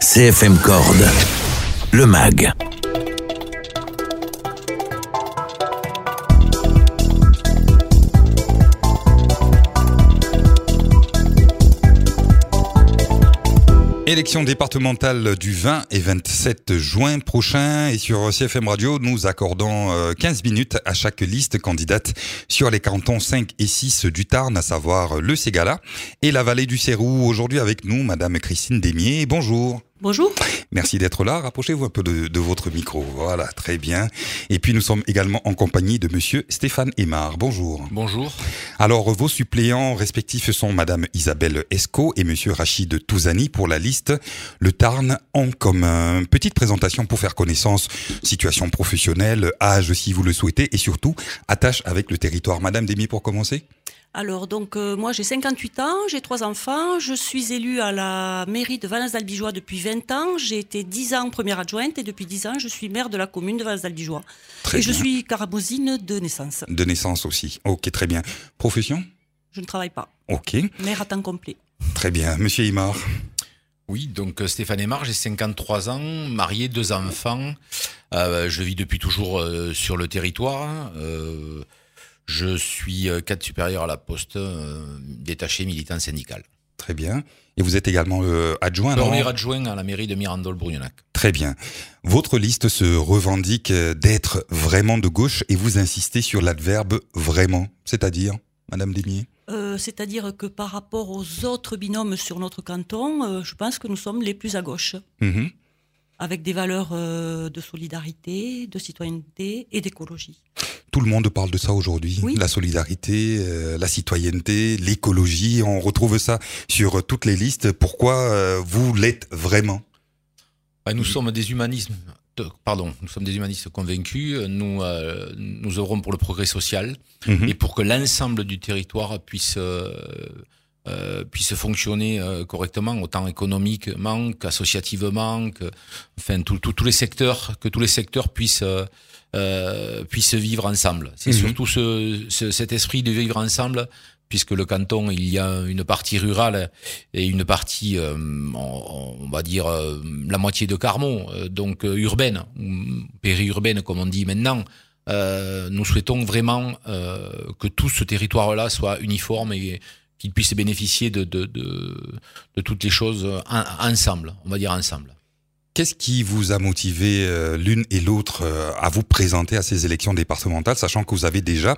CFM Corde, le MAG. Élection départementale du 20 et 27 juin prochain, et sur CFM Radio, nous accordons 15 minutes à chaque liste candidate sur les cantons 5 et 6 du Tarn, à savoir le Ségala et la vallée du Sérou. Aujourd'hui avec nous, Madame Christine Desmier. Bonjour. Bonjour. Merci d'être là. Rapprochez-vous un peu de votre micro. Voilà, très bien. Et puis nous sommes également en compagnie de Monsieur Stéphane Aymar. Bonjour. Bonjour. Alors, vos suppléants respectifs sont Madame Isabelle Esco et Monsieur Rachid Touzani pour la liste Le Tarn en commun. Petite présentation pour faire connaissance, situation professionnelle, âge si vous le souhaitez, et surtout attache avec le territoire. Madame Desmier pour commencer. Alors moi j'ai 58 ans, j'ai 3 enfants, je suis élue à la mairie de Valence-d'Albigeois depuis 20 ans, j'ai été 10 ans première adjointe et depuis 10 ans je suis maire de la commune de Valence-d'Albigeois. Très bien. Je suis carabousine de naissance. De naissance aussi. Ok, très bien. Profession ? Je ne travaille pas. Ok. Mère à temps complet. Très bien. Monsieur Aymar. Oui, donc Stéphane Aymar, j'ai 53 ans, marié, 2 enfants. Je vis depuis toujours sur le territoire. Je suis cadre supérieur à la poste, détaché militant syndical. Très bien. Et vous êtes également adjoint, non ? Premier adjoint à la mairie de Mirandol-Brugnonac. Très bien. Votre liste se revendique d'être vraiment de gauche et vous insistez sur l'adverbe vraiment, c'est-à-dire, Madame Desmier ? C'est-à-dire que par rapport aux autres binômes sur notre canton, je pense que nous sommes les plus à gauche. Mmh. Avec des valeurs de solidarité, de citoyenneté et d'écologie. Tout le monde parle de ça aujourd'hui, oui. La solidarité, la citoyenneté, l'écologie, on retrouve ça sur toutes les listes. Pourquoi vous l'êtes vraiment ? Nous sommes des humanistes convaincus, nous œuvrons pour le progrès social et pour que l'ensemble du territoire puisse fonctionner correctement, autant économiquement qu'associativement, tous les secteurs puissent vivre ensemble. C'est surtout cet esprit de vivre ensemble, puisque le canton, il y a une partie rurale et une partie, on va dire, la moitié de Carmont, donc urbaine, ou périurbaine comme on dit maintenant. Nous souhaitons vraiment que tout ce territoire-là soit uniforme et qu'ils puissent bénéficier de toutes les choses ensemble, on va dire ensemble. Qu'est-ce qui vous a motivé l'une et l'autre à vous présenter à ces élections départementales, sachant que vous avez déjà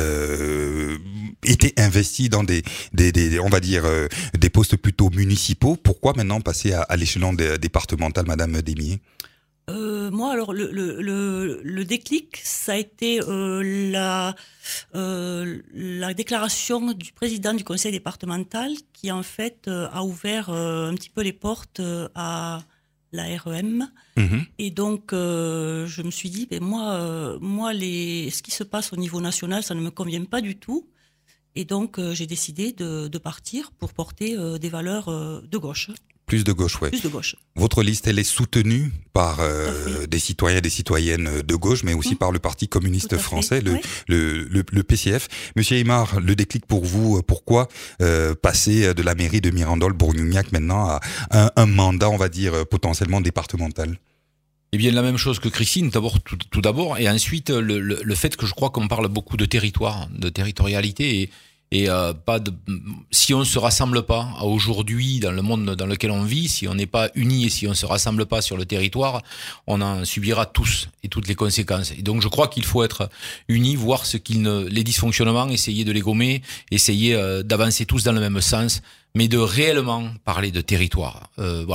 été investi dans des on va dire des postes plutôt municipaux? Pourquoi maintenant passer à l'échelon départemental, Madame Desmier? Moi, alors le déclic, ça a été la déclaration du président du conseil départemental qui en fait a ouvert un petit peu les portes à la REM. Et donc je me suis dit, moi ce qui se passe au niveau national, ça ne me convient pas du tout. Et donc j'ai décidé de partir pour porter des valeurs de gauche. Plus de gauche, ouais. Plus de gauche. Votre liste, elle est soutenue par des citoyens et des citoyennes de gauche, mais aussi par le Parti communiste français, le PCF. Monsieur Aymar, le déclic pour vous, pourquoi passer de la mairie de Mirandol-Bourgneugnac maintenant à un mandat, on va dire, potentiellement départemental ? Eh bien, la même chose que Christine, tout d'abord, et ensuite le fait que je crois qu'on parle beaucoup de territoire, de territorialité, et si on ne se rassemble pas aujourd'hui dans le monde dans lequel on vit, si on n'est pas unis et si on ne se rassemble pas sur le territoire, on en subira tous et toutes les conséquences. Et donc je crois qu'il faut être unis, voir les dysfonctionnements, essayer de les gommer, essayer d'avancer tous dans le même sens, mais de réellement parler de territoire.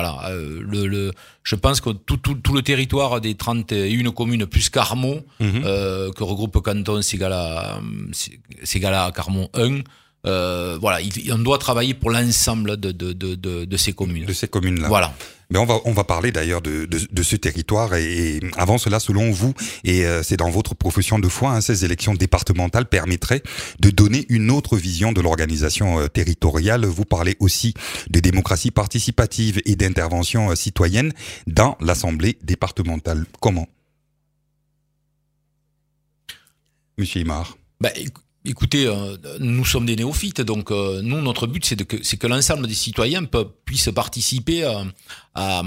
Je pense que tout le territoire des 31 communes plus Carmont, que regroupe canton Ségala Carmont 1, on doit travailler pour l'ensemble de ces communes. De ces communes-là. Voilà. Mais on va parler d'ailleurs de ce territoire et avant cela, selon vous, et c'est dans votre profession de foi, ces élections départementales permettraient de donner une autre vision de l'organisation territoriale. Vous parlez aussi de démocratie participative et d'intervention citoyenne dans l'Assemblée départementale. Comment ? Monsieur Aymar. Écoutez, nous sommes des néophytes, donc nous, notre but, c'est que l'ensemble des citoyens puissent participer à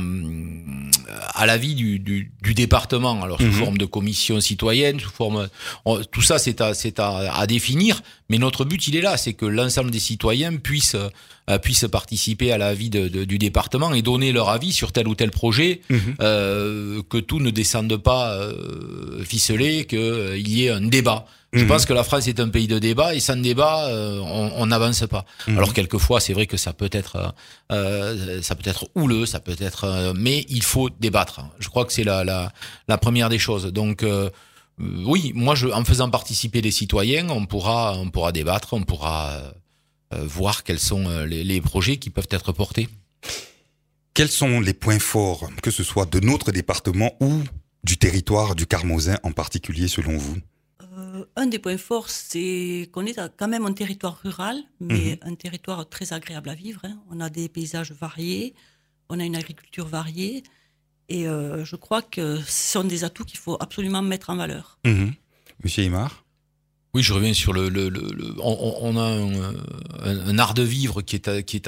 la vie du département. Alors sous forme de commission citoyenne, sous forme, tout ça, c'est à définir. Mais notre but, il est là, c'est que l'ensemble des citoyens puissent participer à la vie du département et donner leur avis sur tel ou tel projet, que tout ne descende pas ficelé, qu'il y ait un débat. Je pense que la France est un pays de débat et sans débat, on n'avance pas. Alors quelquefois, c'est vrai que ça peut être houleux, ça peut être, mais il faut débattre. Je crois que c'est la première des choses. Donc oui, moi, en faisant participer les citoyens, on pourra débattre, on pourra voir quels sont les projets qui peuvent être portés. Quels sont les points forts, que ce soit de notre département ou du territoire du Carmozin en particulier, selon vous? Un des points forts, c'est qu'on est quand même un territoire rural, mais un territoire très agréable à vivre. On a des paysages variés, on a une agriculture variée, et je crois que ce sont des atouts qu'il faut absolument mettre en valeur. Monsieur Aymar? Oui, je reviens sur on a un art de vivre qui est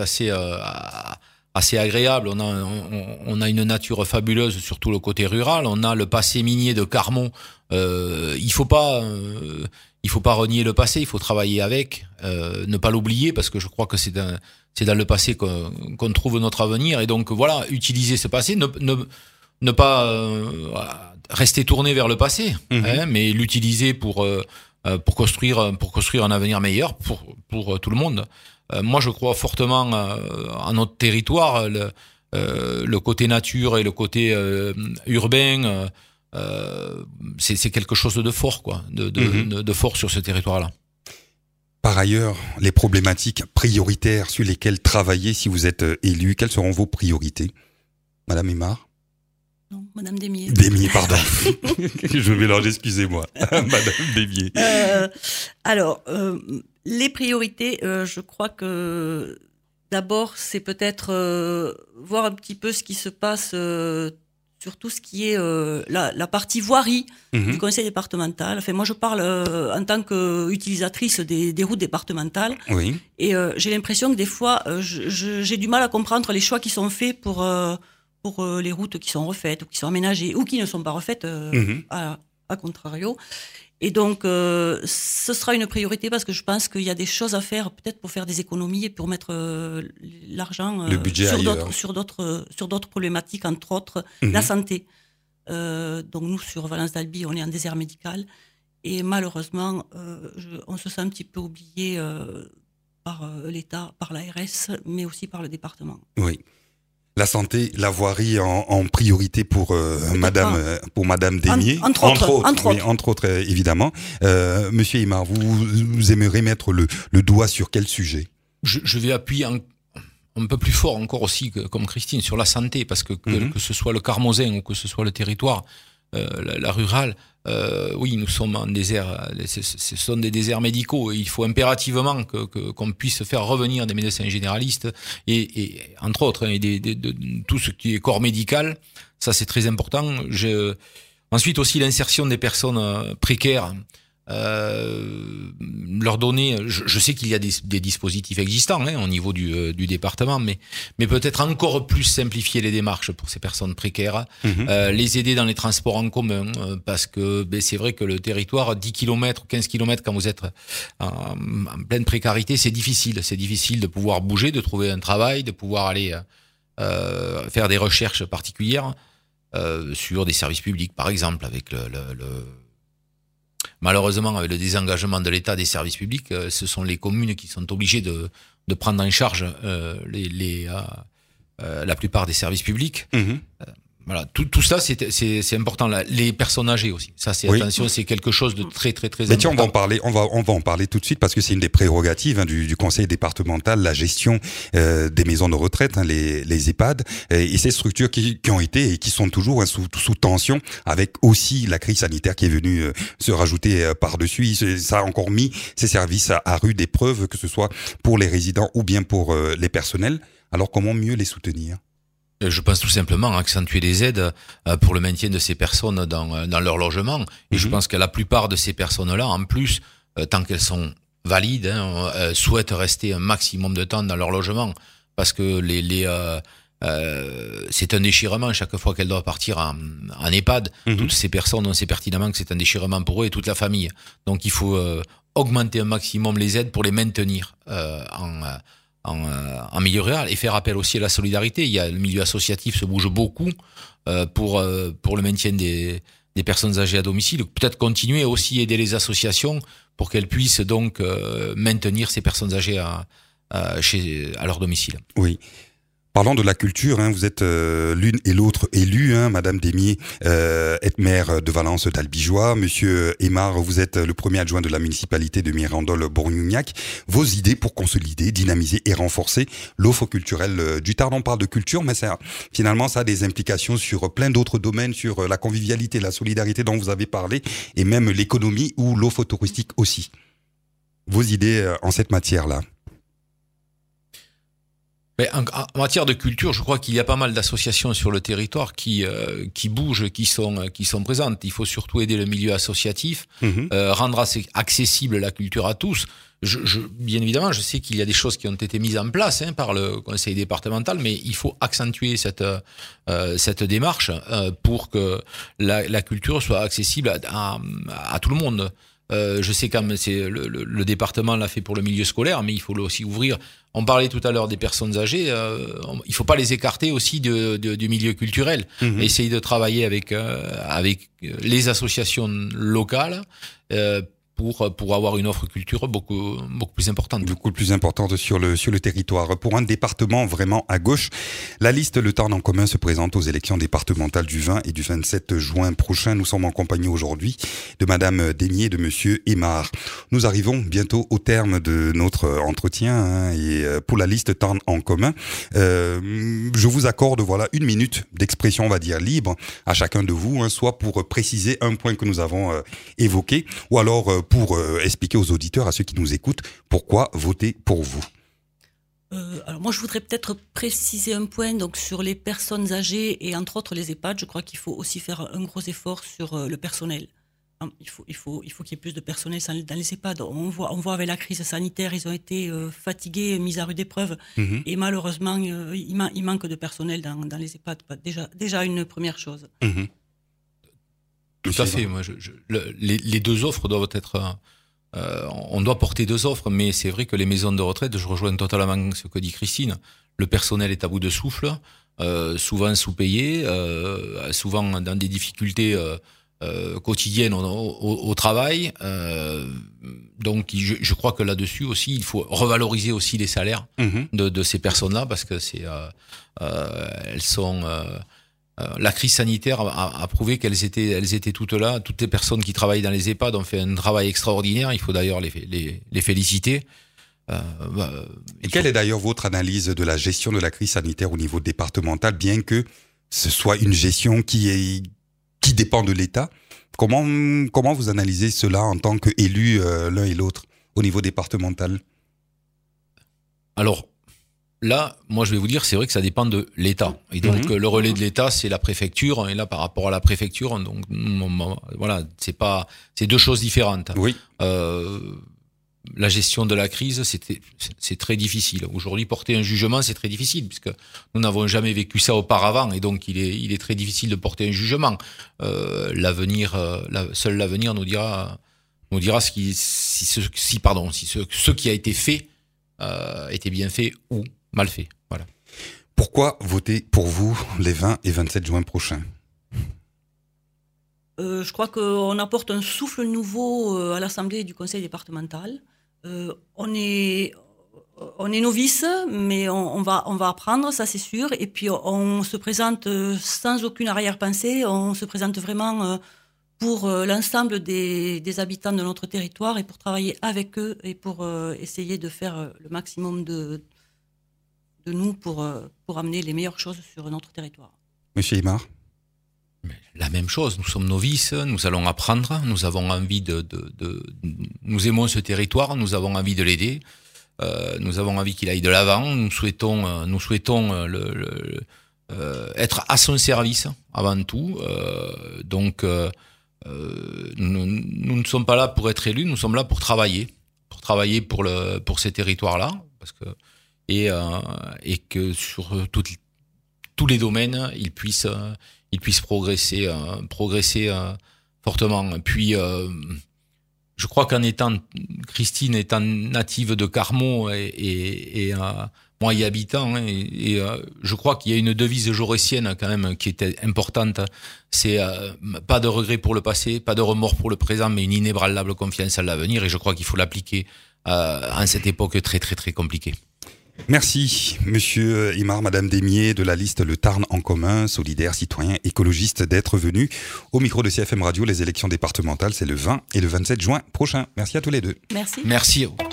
assez agréable. On a une nature fabuleuse sur tout le côté rural. On a le passé minier de Carmont. Il faut pas renier le passé. Il faut travailler avec, ne pas l'oublier, parce que je crois que c'est dans le passé qu'on trouve notre avenir. Et donc voilà, utiliser ce passé, ne pas rester tourné vers le passé, mais l'utiliser pour construire un avenir meilleur pour tout le monde. Moi, je crois fortement à notre territoire, le côté nature et le côté urbain. C'est quelque chose de fort, quoi, de fort sur ce territoire-là. Par ailleurs, les problématiques prioritaires sur lesquelles travailler si vous êtes élu, quelles seront vos priorités, Madame Aymar? Non, Madame Desmier. Desmier, pardon. Je mélange, excusez-moi. Madame Desmier. Alors, les priorités, je crois que d'abord, c'est peut-être voir un petit peu ce qui se passe sur tout ce qui est la partie voirie du conseil départemental. Enfin, moi, je parle en tant qu'utilisatrice des routes départementales. Oui. Et j'ai l'impression que des fois, j'ai du mal à comprendre les choix qui sont faits pour les routes qui sont refaites ou qui sont aménagées ou qui ne sont pas refaites, à contrario. Et donc, ce sera une priorité parce que je pense qu'il y a des choses à faire, peut-être pour faire des économies et pour mettre l'argent le budget sur d'autres problématiques, entre autres la santé. Donc nous, sur Valence d'Albi, on est en désert médical et malheureusement, on se sent un petit peu oublié par l'État, par l'ARS, mais aussi par le département. Oui. La santé, la voirie en priorité pour Madame Desmier. Entre autres, évidemment. Monsieur Aymar, vous aimeriez mettre le doigt sur quel sujet? Je vais appuyer un peu plus fort encore aussi, comme Christine, sur la santé, parce que ce soit le Carmozin ou que ce soit le territoire, la rurale, oui, nous sommes en désert, ce sont des déserts médicaux. Il faut impérativement qu'on puisse faire revenir des médecins généralistes et entre autres, de tout ce qui est corps médical. Ça, c'est très important. Ensuite aussi l'insertion des personnes précaires. Leur donner, je sais qu'il y a des dispositifs existants au niveau du département, mais peut-être encore plus simplifier les démarches pour ces personnes précaires, les aider dans les transports en commun, parce que c'est vrai que le territoire, 10 km, 15 km, quand vous êtes en pleine précarité, c'est difficile de pouvoir bouger, de trouver un travail, de pouvoir aller faire des recherches particulières sur des services publics, par exemple, avec malheureusement, avec le désengagement de l'État des services publics, ce sont les communes qui sont obligées de prendre en charge la plupart des services publics. Voilà, tout ça, c'est important. Les personnes âgées aussi. Ça, attention, c'est quelque chose de très, très, très important. Tiens, on va en parler tout de suite parce que c'est une des prérogatives du conseil départemental, la gestion des maisons de retraite, les EHPAD, et ces structures qui ont été et qui sont toujours sous tension, avec aussi la crise sanitaire qui est venue se rajouter par-dessus. Ça a encore mis ces services à rude épreuve, que ce soit pour les résidents ou bien pour les personnels. Alors, comment mieux les soutenir? Je pense tout simplement accentuer les aides pour le maintien de ces personnes dans leur logement. Et je pense que la plupart de ces personnes-là, en plus, tant qu'elles sont valides, souhaitent rester un maximum de temps dans leur logement, parce que c'est un déchirement chaque fois qu'elles doivent partir en EHPAD. Toutes ces personnes, on sait pertinemment que c'est un déchirement pour eux et toute la famille. Donc il faut augmenter un maximum les aides pour les maintenir en milieu rural, et faire appel aussi à la solidarité. Il y a le milieu associatif se bouge beaucoup pour le maintien des personnes âgées à domicile. Peut-être continuer à aussi aider les associations pour qu'elles puissent donc maintenir ces personnes âgées à leur domicile. Oui. Parlant de la culture, vous êtes l'une et l'autre élue. Madame Démier est maire de Valence-d'Albigeois. Monsieur Aymar, vous êtes le premier adjoint de la municipalité de Mirandol-Bourgognac. Vos idées pour consolider, dynamiser et renforcer l'offre culturelle du Tarn. On parle de culture, mais finalement, ça a des implications sur plein d'autres domaines, sur la convivialité, la solidarité dont vous avez parlé, et même l'économie ou l'offre touristique aussi. Vos idées en cette matière-là? Mais en matière de culture, je crois qu'il y a pas mal d'associations sur le territoire qui bougent, qui sont présentes. Il faut surtout aider le milieu associatif, rendre accessible la culture à tous. Bien évidemment, je sais qu'il y a des choses qui ont été mises en place par le conseil départemental, mais il faut accentuer cette démarche pour que la culture soit accessible à tout le monde. Je sais quand même, c'est le département l'a fait pour le milieu scolaire, mais il faut aussi ouvrir. On parlait tout à l'heure des personnes âgées, il faut pas les écarter aussi du milieu culturel. Essayer de travailler avec les associations locales pour avoir une offre culture beaucoup plus importante. Beaucoup plus importante sur le territoire. Pour un département vraiment à gauche, la liste Le Tarn en commun se présente aux élections départementales du 20 et du 27 juin prochain. Nous sommes en compagnie aujourd'hui de Madame Démier et de Monsieur Aymar. Nous arrivons bientôt au terme de notre entretien et pour la liste Tarn en commun, je vous accorde 1 minute d'expression, on va dire libre, à chacun de vous, soit pour préciser un point que nous avons évoqué, ou alors pour expliquer aux auditeurs, à ceux qui nous écoutent, pourquoi voter pour vous. Alors moi, je voudrais peut-être préciser un point donc sur les personnes âgées et entre autres les EHPAD. Je crois qu'il faut aussi faire un gros effort sur le personnel. Il faut qu'il y ait plus de personnel dans les EHPAD. On voit avec la crise sanitaire, ils ont été fatigués, mis à rude épreuve, et malheureusement, il manque de personnel dans les EHPAD. Déjà une première chose. Tout à fait. Moi, les deux offres doivent être. On doit porter deux offres, mais c'est vrai que les maisons de retraite, je rejoins totalement ce que dit Christine. Le personnel est à bout de souffle, souvent sous-payé, souvent dans des difficultés quotidiennes au travail. Donc, je crois que là-dessus aussi, il faut revaloriser aussi les salaires de ces personnes-là, parce que elles sont. La crise sanitaire a prouvé qu'elles étaient toutes là. Toutes les personnes qui travaillent dans les EHPAD ont fait un travail extraordinaire. Il faut d'ailleurs les féliciter. Et quelle est d'ailleurs votre analyse de la gestion de la crise sanitaire au niveau départemental, bien que ce soit une gestion qui dépend de l'État? Comment vous analysez cela en tant qu'élus l'un et l'autre au niveau départemental? Alors, là, moi, je vais vous dire, c'est vrai que ça dépend de l'État. Et donc, le relais de l'État, c'est la préfecture. Et là, par rapport à la préfecture, donc, voilà, c'est deux choses différentes. Oui. La gestion de la crise, c'est très difficile. Aujourd'hui, porter un jugement, c'est très difficile, puisque nous n'avons jamais vécu ça auparavant. Et donc, il est très difficile de porter un jugement. Seul l'avenir nous dira si ce qui a été fait, était bien fait ou mal fait. Voilà. Pourquoi voter pour vous les 20 et 27 juin prochains? Je crois qu'on apporte un souffle nouveau à l'Assemblée du Conseil départemental. On est novices, mais on va apprendre, ça c'est sûr. Et puis on se présente sans aucune arrière-pensée. On se présente vraiment pour l'ensemble des habitants de notre territoire et pour travailler avec eux et pour essayer de faire le maximum de nous pour amener les meilleures choses sur notre territoire. Monsieur Aymar? La même chose, nous sommes novices, nous allons apprendre, nous avons envie nous aimons ce territoire, nous avons envie de l'aider, nous avons envie qu'il aille de l'avant, nous souhaitons être à son service avant tout, donc nous ne sommes pas là pour être élus, nous sommes là pour travailler pour ces territoires-là, parce que et que sur tous les domaines, ils puissent progresser fortement. Puis je crois Christine étant native de Carmaux et moi y habitant, et je crois qu'il y a une devise jaurétienne quand même qui était importante, c'est pas de regret pour le passé, pas de remords pour le présent, mais une inébranlable confiance à l'avenir, et je crois qu'il faut l'appliquer en cette époque très très très compliquée. Merci, monsieur Imar, madame Desmier, de la liste Le Tarn en commun, solidaire, citoyen, écologiste, d'être venu au micro de CFM Radio. Les élections départementales, c'est le 20 et le 27 juin prochain. Merci à tous les deux. Merci. Merci.